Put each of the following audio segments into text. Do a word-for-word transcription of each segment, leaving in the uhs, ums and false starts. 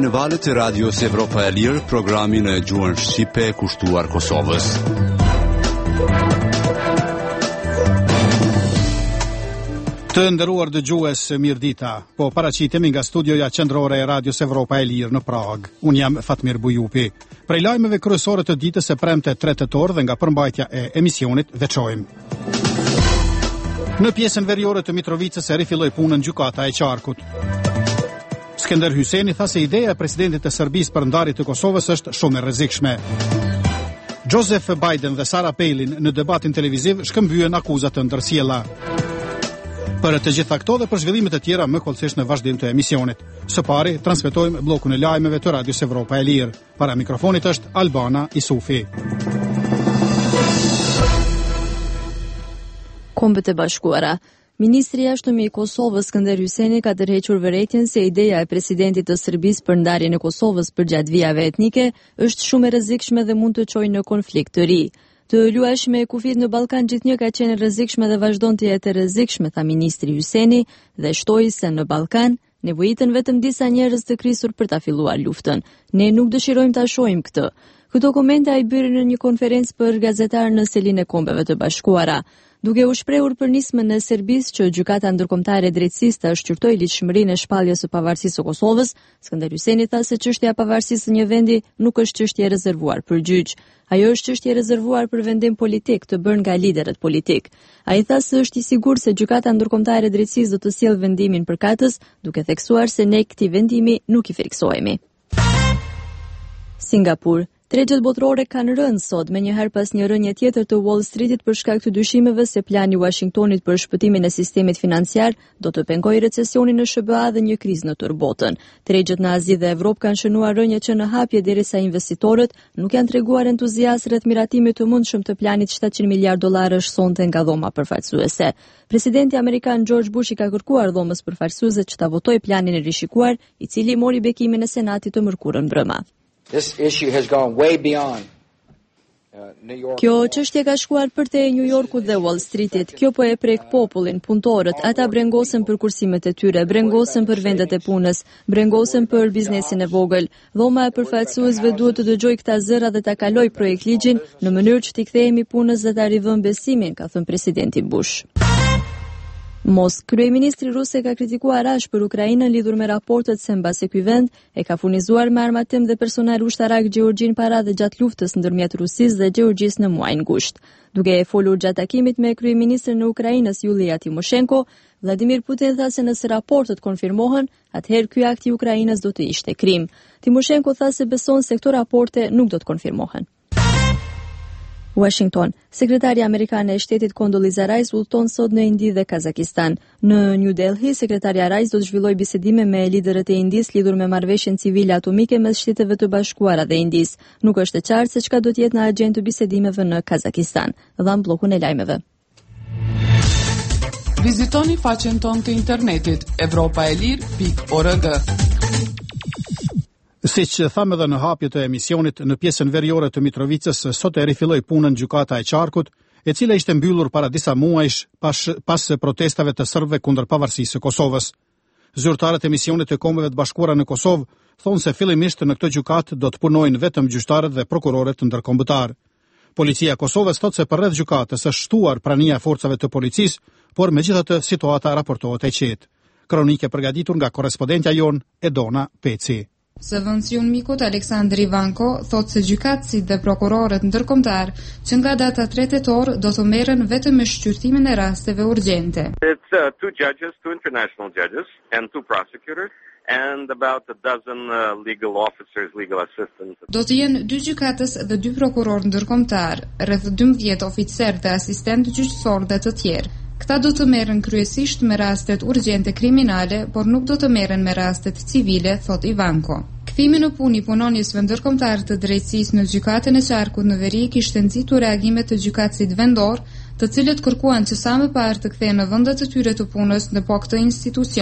në valët e radios Evropa e Lirë, programin e gjuhën shqipe kushtuar Kosovës. Të nderuar dëgjues, mirëdita. Po paraqitemi nga studioja qendrore e radios Evropa e Lirë në Prag. Un jam Fatmir Bujupi. Prej lajmeve kryesore të ditës së premte tre tetor dhe nga përmbajtja e emisionit veçojmë. Në pjesën veriore të Mitrovicës e rifilloi punën gjykata e Qarkut. Skënder Hyjseni tha se ideja e presidentit të Serbisë për ndarje të Kosovës është shumë e rrezikshme. Joseph Biden dhe Sarah Palin në debatin televiziv shkëmbyen akuzat të ndërsjella. Për të gjitha këto dhe për zhvillimet e tjera më kollësisht në vazhdim të emisionit. Së pari transmetojmë bllokun e lajmeve të Radios Evropa e Lirë. Para mikrofonit është Albana Isufi. Kombët e Bashkuara. Ministri i Jashtëm i Kosovës Skënder Hyjseni ka tërhequr vërejtjen se ideja e presidentit të Serbisë për ndarjen e Kosovës përgjatë vijave etnike është shumë e rrezikshme dhe mund të çojë në konflikt të ri. Të luajshme e kufit në Ballkan gjithnjë ka qenë rrezikshme dhe vazhdon të jetë rrezikshme, tha ministri Hyjseni dhe shtoi se në Ballkan nevojiten vetëm disa njerëz të krisur për ta filluar luftën. Ne nuk dëshirojmë ta shohim këtë. Këto komente ai bëri në një konferencë për gazetarë në Selinë e Kombeve të Bashkuara. Duke u shprehur për nismën e Serbisë që gjykata ndërkombëtare e drejtësisë ta shqyrtoi ligjshmërinë e shpalljes së pavarësisë së Kosovës, Skënder Hyjseni tha se çështja e pavarësisë së një vendi nuk është çështje e rezervuar për gjyq. Ajo është çështje e rezervuar për vendim politik të bërë nga liderët politik. Ai tha se është i sigurt se gjykata ndërkombëtare e drejtësisë do të sjellë vendimin përkatës, duke theksuar se ne këtij vendimi nuk i friksohemi. Singapur. Tregjet botërore kanë rënë sot me njëherë pas një rënje tjetër të Wall Streetit për shkak të dyshimeve se plani i Washingtonit për shpëtimin e sistemit financiar do të pengojë recesionin në S B A dhe një krizë në tërë botën. Tregjet në Azi dhe Evropë kanë shënuar rënje që në hapje derisa investitorët nuk janë treguar entuziazm rreth miratimit të mundshëm të planit shtatëqind miliardë dollarësh sonte nga dhoma përfaqësuese. Presidenti amerikan George Bush i ka kërkuar dhomës përfaqësuese që ta votojë planin e rishikuar, i cili mori bekimin e Senatit të mërkurën brëma. This issue has gone way beyond uh, New York. Kjo çështje ka shkuar përtej New Yorkut dhe Wall Streetit. Kjo po e prek popullin, punëtorët, ata brengosen për kursimet e tyre, brengosen për vendet e punës, brengosen për biznesin e vogël. Dhoma e përfaqësuesve duhet të dëgjojë këta zëra dhe ta kalojë projekt ligjin në mënyrë që t'i kthehemi punës dhe ta rivëm besimin, ka thënë presidenti Bush. Moskë. Kryeministri rus e ka kritikuar rash për Ukrainën lidhur me raportet se mbasi ky vend e ka furnizuar me armatim dhe personel ushtarak Gjeorgjin para dhe gjatë luftës ndërmjet Rusisë dhe Gjeorgjisë në muajin gusht. Duke e folur gjatë takimit me kryeministrin e Ukrainës Yulia Timoshenko, Vladimir Putin tha se nëse raportet konfirmohen, atëherë ky akt i Ukrainës do të ishte krim. Timoshenko tha se beson se këto raporte nuk do të konfirmohen. Washington. Sekretarja amerikane e shtetit Condoleezza Rice udhton sot në Indi dhe Kazakistan. Në New Delhi, sekretarja Rice do të zhvillojë bisedime me liderët e Indisë lidhur me marrëveshjen civile atomike mes Shteteve të Bashkuara dhe Indisë. Nuk është e qartë se çka do të jetë në agjendën të bisedimeve në Kazakistan. Dham bllokun e lajmeve. Vizitoni faqen tonë të internetit evropaelir pikë org. Siç thamë edhe në hapje të emisionit, në pjesën veriore të Mitrovicës sot e rifilloi punën gjykata e Qarkut, e cila ishte mbyllur para disa muajsh pas, pas protestave të serbëve kundër pavarësisë së Kosovës. Zyrtarët e misionit të Kombeve të Bashkuara në Kosovë thonë se fillimisht në këtë gjykatë do të punojnë vetëm gjyqtarët dhe prokurorët ndërkombëtar. Policia e Kosovës thotë se përreth gjykatës është shtuar prania e forcave të policisë, por megjithatë situata raportohet e qetë. Kronike përgatitur nga korrespondentja jon Edona Peci. Zëvendësiun mikut Aleksandr Ivanko thot se gjykatësit dhe prokurorët ndërkombëtar që nga data tre tetor do të merren vetëm me shqyrtimin e rasteve urgjente. It's uh, two judges, two international judges and two prosecutors and about a dozen uh, legal officers, legal assistants. Do të jenë dy gjykatës dhe dy prokurorë ndërkombëtar, rreth dymbëdhjetë oficerë dhe asistentë gjyqësorë dhe të tjerë. Këta do të merren kryesisht me rastet urgjente kriminale, por nuk do të merren me rastet civile, thot Ivanko. Kthimi në punë i punonjësve ndërkombëtar të drejtësisë në gjykatën e Qarkut në veri kishte nxitur reagimet të gjykatësit vendor, të cilët kërkuan që sa më parë të kthehen në vendet e tyre të punës në po këtë institucion.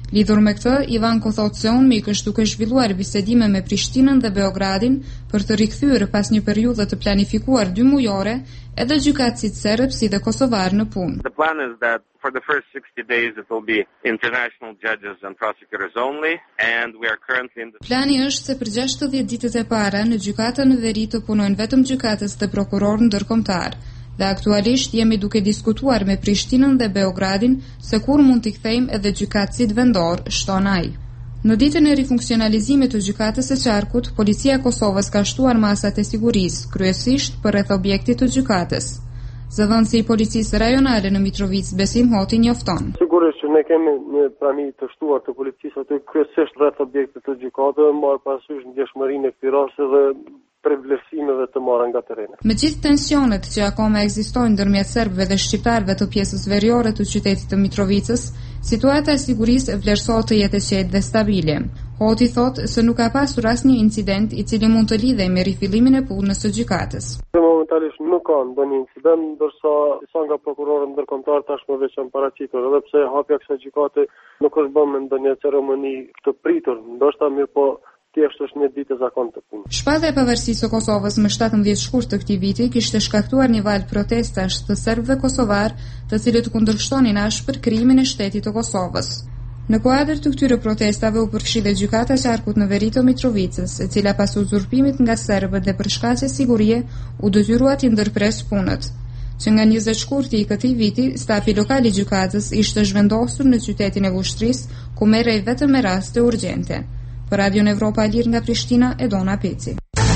Lidhur me këtë, Ivanko thotë se UNMIK është duke zhvilluar bisedime me Prishtinën dhe Beogradin për të rikthyer pas një periudhe të planifikuar dy mujore edhe gjykatësit serb si dhe kosovar në punë. The plan is that for the first sixty days it will be international judges and prosecutors only, and we are currently in the... Plani është se për gjashtëdhjetë ditët e para në gjykatën në veri të punojnë vetëm gjykatës dhe prokurorë ndërkombëtar. Dhe aktualisht jemi duke diskutuar me Prishtinën dhe Beogradin se kur mund t'i kthejmë edhe gjykatësit vendor, shton ai. Në ditën e rifunksionalizimit të gjykatës së Qarkut, policia e Kosovës ka shtuar masat e sigurisë, kryesisht për rreth objektit të gjykatës. Zëvendësi i policisë rajonale në Mitrovic, Besim Hoti, njofton. Sigurisht që ne kemi një prani të shtuar të policisë aty kryesisht rreth objektit të gjykatës, marr parasysh ndjeshmërinë e këtij rasti dhe për vlerësimeve të marra nga terreni. Me gjithë tensionet që akoma ekzistojnë ndërmjet serbëve dhe shqiptarëve të pjesës veriore të qytetit të Mitrovicës, situata e sigurisë vlerësohet të jetë e qetë dhe stabile. Hoti thotë se nuk ka pasur asnjë incident i cili mund të lidhej me rifillimin e punës së gjykatës. Momentalisht nuk ka ndonjë incident, ndërsa disa nga prokurorët ndërkombëtar tashmë veç janë paraqitur, edhe pse hapja e kësaj gjykate nuk është bërë me ndonjë ceremoni të pritur, ndoshta mirë po thjesht është një ditë e zakontë të punë. Shpallja e pavarësisë së Kosovës më shtatëmbëdhjetë shkurt të këtij viti kishte shkaktuar një val protestash të serbëve kosovar, të cilët kundërshtonin ashpër krijimin e shtetit të Kosovës. Në kuadër të këtyre protestave u përfshi dhe gjykata e Qarkut në veri të Mitrovicës, e cila pas uzurpimit nga serbët dhe për shkaqe sigurie u detyrua të ndërpres punët. Që nga njëzet shkurti i këtij viti, stafi lokal i gjykatës ishte zhvendosur në qytetin e Vushtrrisë, ku merrej vetëm me raste urgjente. Për Radio Evropa e Lirë nga Prishtina, Edona Peci.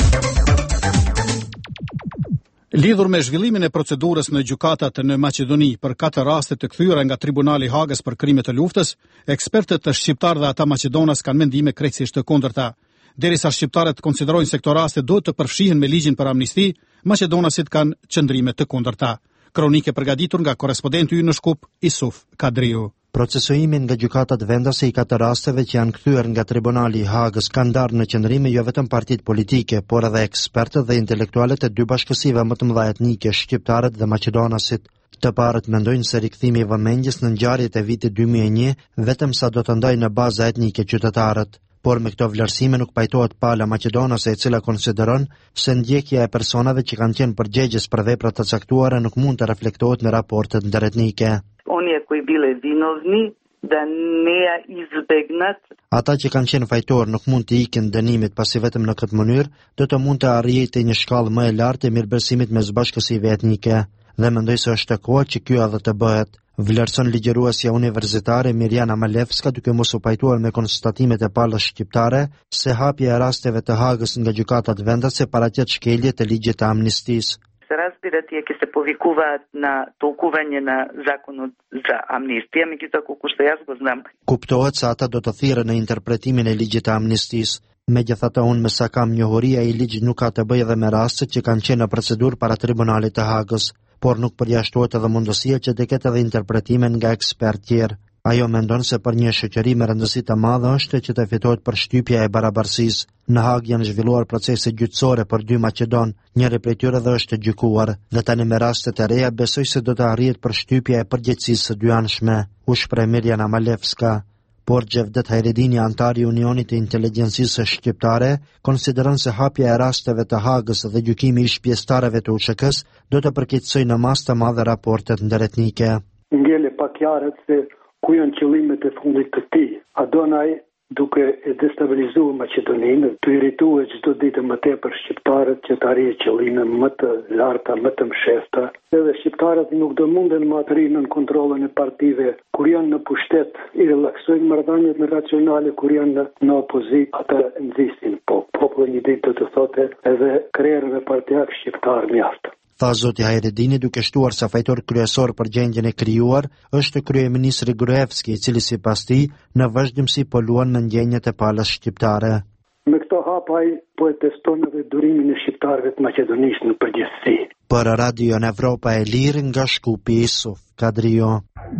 Lidhur me zhvillimin e procedurës në gjykatat në Maqedoni për katër raste të kthyera nga Tribunali i Hagës për krime të luftës, ekspertët të shqiptar dhe ata maqedonas kanë mendime krejtësisht të kundërta. Derisa shqiptarët konsiderojnë se këto raste duhet të përfshihen me ligjin për amnisti, maqedonasit kanë qëndrime të kundërta. Kronike përgatitur nga korrespondenti ynë në Shkup, Isuf Kadriu. Procesuimin nga gjykatat vendase i katër rasteve që janë kthyer nga Tribunali i Hagës kanë ndarë në qëndrime jo vetëm partitë politike, por edhe ekspertët dhe intelektualët e dy bashkësive më të mëdha etnike, shqiptarët dhe maqedonasit. Të parët mendojnë se rikthimi i vëmendjes në ngjarjet e vitit dy mijë e një vetëm sa do të ndajë në bazë etnike qytetarët. Por me këto vlerësime nuk pajtohet pala maqedonase, e cila konsideron se ndjekja e personave që kanë qenë përgjegjës për vepra të caktuara nuk mund të reflektohet në raportet ndëretnike. Oni koji bile vinovni da ne izbegnat. Ata që kanë qenë fajtor nuk mund të ikin dënimit, pasi vetëm në këtë mënyrë do të mund të arrijë një shkallë më e lartë e mirëbërësimit mes bashkësive etnike, dhe mendoj se është e kohë që ky edhe të bëhet. Vlerëson ligjëruesja universitare Mirjana Malevska, duke mos u pajtuar me konstatimet e palës shqiptare se hapja e rasteve të Hagës nga gjykatat vendase paraqet shkelje të ligjit të amnistisë. Разбирате, ќе се повикуваат на толкување на законот за амнистија, меѓутоа што јас го знам. Kuptohet se ata do të thirrën në interpretimin e ligjit të amnistisë. Megjithatë, unë me sa kam njohuria i ligjit nuk ka të bëjë edhe me rastet që kanë qenë në procedurë para Tribunalit të Hagës, por nuk përjashtohet edhe mundësia që të ketë edhe interpretimin nga ekspertë tjerë. Ajo mendon se për një shoqëri me rëndësi të madhe është që të fitohet përshtypja e barabarësisë. Në Hagë janë zhvilluar procese gjyqësore për dy maqedon, njëri prej tyre dhe është gjykuar, dhe tani me rastet e reja besoj se do të arrihet përshtypja e përgjegjësisë së dyanshme, u shpreh Mirjana Malevska. Por Gjevdet Hajredini, antari i Unionit të Inteligjencisë Shqiptare, konsideron se hapja e rasteve të Hagës dhe gjykimi i shpjestarëve të U S H K-s do të përkeqësojë në mas të madhe raportet ndëretnike. Ngele pa qartë se ku janë qëllimet e fundit të tij. A don ai duke e destabilizuar Maqedoninë, të irrituar çdo ditë më tepër shqiptarët që të arrijë qëllime më të larta, më të mshefta. Edhe shqiptarët nuk do munden më të rinë në kontrollin e partive kur janë në pushtet, i relaksojnë marrëdhëniet nacionale kur janë në, në opozitë, ata nxisin. Po populli një ditë do të thotë edhe krerën e partiak shqiptar mjaft. Tha zoti Hajredini, duke shtuar se fajtor kryesor për gjendjen e krijuar është kryeministri Gruevski, i cili sipas tij në vazhdimsi po luan me ndjenjat e palës shqiptare. Me këto hap ai po e teston edhe durimin e shqiptarëve të Maqedonisë në përgjithësi. Për Radio Evropa e Lirë nga Shkupi, Isuf Kadrio.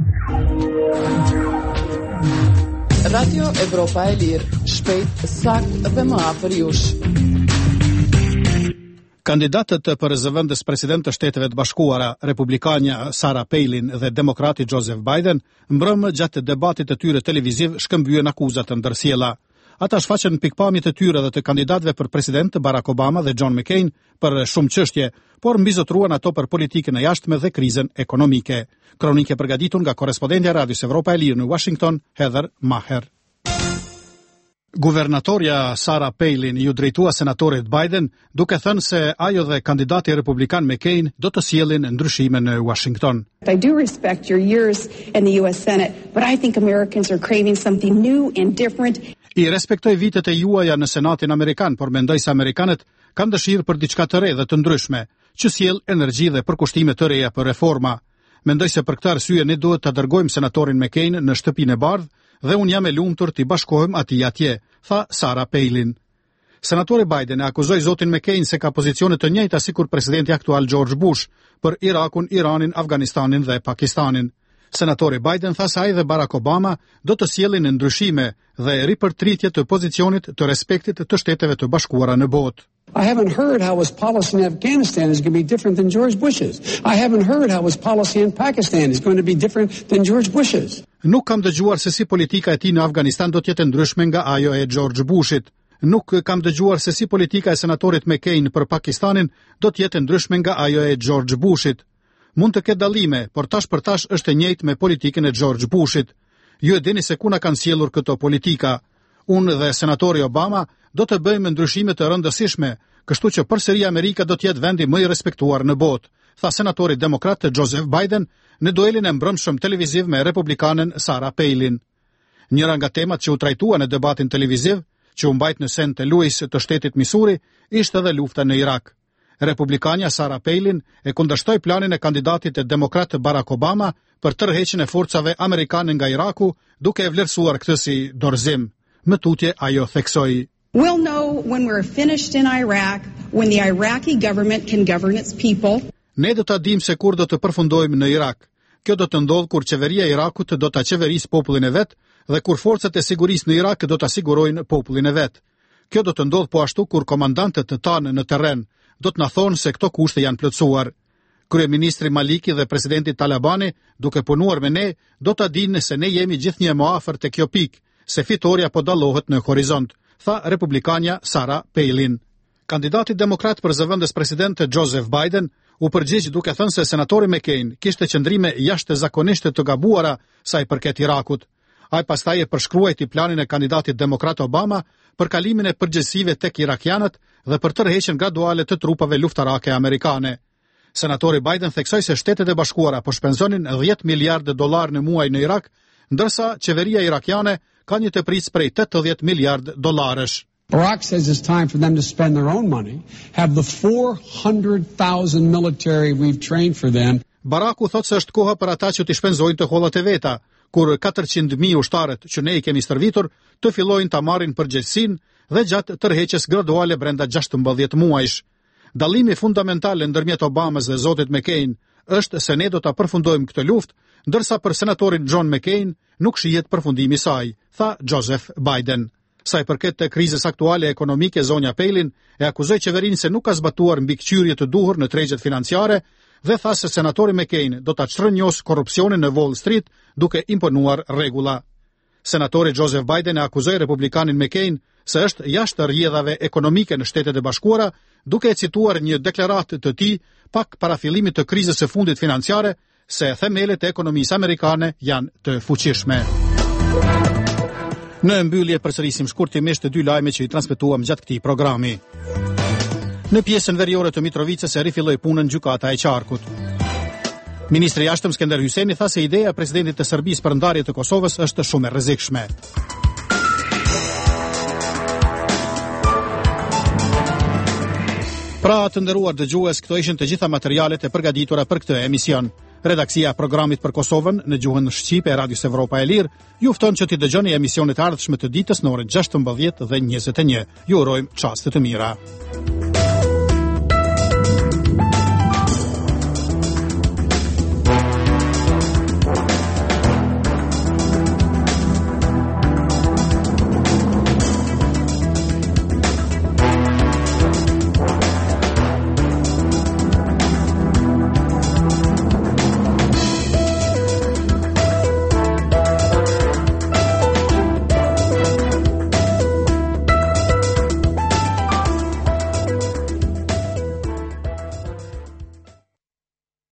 Radio Evropa e Lirë, shpejt, sakt dhe më afër jush. Kandidatët për zëvendës president të Shteteve të Bashkuara, republikanja Sarah Palin dhe demokrati Joseph Biden, mbrëmë gjatë debatit të tyre televiziv shkëmbyen akuzat të ndërsjella. Ata shfaqen pikpamjet e tyre dhe të kandidatëve për president Barack Obama dhe John McCain për shumë çështje, por mbizotruan ato për politikën e jashtme dhe krizën ekonomike. Kronike përgatitur nga korrespondentja e Radios Evropa e Lirë në Washington, Heather Maher. Guvernatorja Sarah Palin ju drejtua senatorit Biden duke thënë se ajo dhe kandidati republikan McCain do të sjellin ndryshime në Washington. I do respect your years in the U S Senate, but I think Americans are craving something new and different. I respektoj vitet e juaja në Senatin Amerikan, por mendoj se amerikanët kanë dëshirë për diçka të re dhe të ndryshme, që sjell energji dhe përkushtime të reja për reforma. Mendoj se për këtë arsye ne duhet ta dërgojmë senatorin McCain në shtëpinë e bardhë dhe unë jam e lumtur t'i bashkohem atij atje, tha Sarah Palin. Senatori Biden e akuzoi zotin McCain se ka pozicione të njëjta sikur presidenti aktual George Bush për Irakun, Iranin, Afganistanin dhe Pakistanin. Senatori Biden tha se ai dhe Barack Obama do të sjellin ndryshime dhe ripërtritje të pozicionit të respektit të Shteteve të Bashkuara në botë. I haven't heard how his policy in Afghanistan is going to be different than George Bush's. I haven't heard how his policy in Pakistan is going to be different than George Bush's. Nuk kam dëgjuar se si politika e tij në Afganistan do të jetë ndryshme nga ajo e George Bushit. Nuk kam dëgjuar se si politika e senatorit McCain për Pakistanin do të jetë ndryshme nga ajo e George Bushit. Mund të ketë dallime, por tash për tash është e njëjtë me politikën e George Bushit. Ju e dini se ku na kanë sjellur këto politika. Unë dhe senatori Obama do të bëjmë ndryshime të rëndësishme, kështu që përsëri Amerika do të jetë vendi më i respektuar në botë, tha senatori demokrat Joseph Biden në duelin e mbrëmshëm televiziv me republikanen Sarah Palin. Njëra nga temat që u trajtua në debatin televiziv, që u mbajt në Saint Louis të shtetit Missouri, ishte edhe lufta në Irak. Republikania Sarah Palin e kundërshtoi planin e kandidatit e demokrat Barack Obama për tërheqjen e forcave amerikane nga Iraku, duke e vlerësuar këtë si dorëzim. Më tutje ajo theksoi: We'll know when we're finished in Iraq, when the Iraqi government can govern its people. Ne do ta dimë se kur do të përfundojmë në Irak. Kjo do të ndodhë kur qeveria e Irakut do ta qeverisë popullin e vet dhe kur forcat e sigurisë në Irak do ta sigurojnë popullin e vet. Kjo do të ndodhë po ashtu kur komandantët të tanë në terren do të na thonë se këto kushte janë plotësuar. Kryeministri Maliki dhe presidenti Talabani, duke punuar me ne, do ta dinë se ne jemi gjithnjë më afër te kjo pikë, se fitoria po dallohet në horizont, tha republikanja Sarah Palin. Kandidati demokrat për zëvendës president Joseph Biden u përgjigj duke thënë se senatori McCain kishte qëndrime jashtëzakonisht të gabuara sa i përket Irakut. Ai pastaj e përshkruajti planin e kandidatit demokrat Obama për kalimin e përgjegjësive tek irakianët dhe për tërheqjen graduale të trupave luftarake amerikane. Senatori Biden theksoi se Shtetet e Bashkuara po shpenzonin dhjetë miliardë dollar në muaj në Irak, ndërsa qeveria irakiane ka një tepris prej tetëdhjetë miliardë dollarësh. Barack says it's time for them to spend their own money, have the four hundred thousand military we've trained for them. Baracku thot se është koha për ata që të shpenzojnë të hollat e veta, kur katërqind mijë ushtarët që ne i kemi stërvitur të fillojnë ta marrin përgjegjësinë dhe gjatë tërheqjes graduale brenda gjashtëmbëdhjetë muajsh. Dallimi fundamental ndërmjet Obamës dhe zotit McCain është se ne do ta përfundojmë këtë luftë, ndërsa për senatorin John McCain nuk shihet përfundimi i saj, tha Joseph Biden. Sa i përket të krizës aktuale ekonomike, zonja Palin e akuzoi qeverinë se nuk ka zbatuar mbikëqyrje të duhur në tregjet financiare dhe tha se senatori McCain do ta çrënjos korrupsionin në Wall Street duke imponuar rregulla. Senatori Joseph Biden e akuzoi republikanin McCain se është jashtë rrjedhave ekonomike në Shtetet e Bashkuara, duke e cituar një deklaratë të tij pak para fillimit të krizës së fundit financiare se themelet e ekonomisë amerikane janë të fuqishme. Në mbyllje përsërisim shkurtimisht të dy lajme që i transmetuam gjatë këtij programi. Në pjesën veriore të Mitrovicës e rifilloi punën gjykata e qarkut. Ministri i Jashtëm Skënder Hyjseni tha se ideja e presidentit të Serbisë për ndarje të Kosovës është shumë e rrezikshme. Pra të nderuar dëgjues, këto ishin të gjitha materialet e përgatitura për këtë emision. Redaksia e programit për Kosovën në gjuhën shqipe e Radios Evropa e Lirë ju fton që t'i dëgjoni emisionet ardhshme të ditës në orën gjashtëmbëdhjetë dhe njëzet e një. Ju urojmë çaste të mira.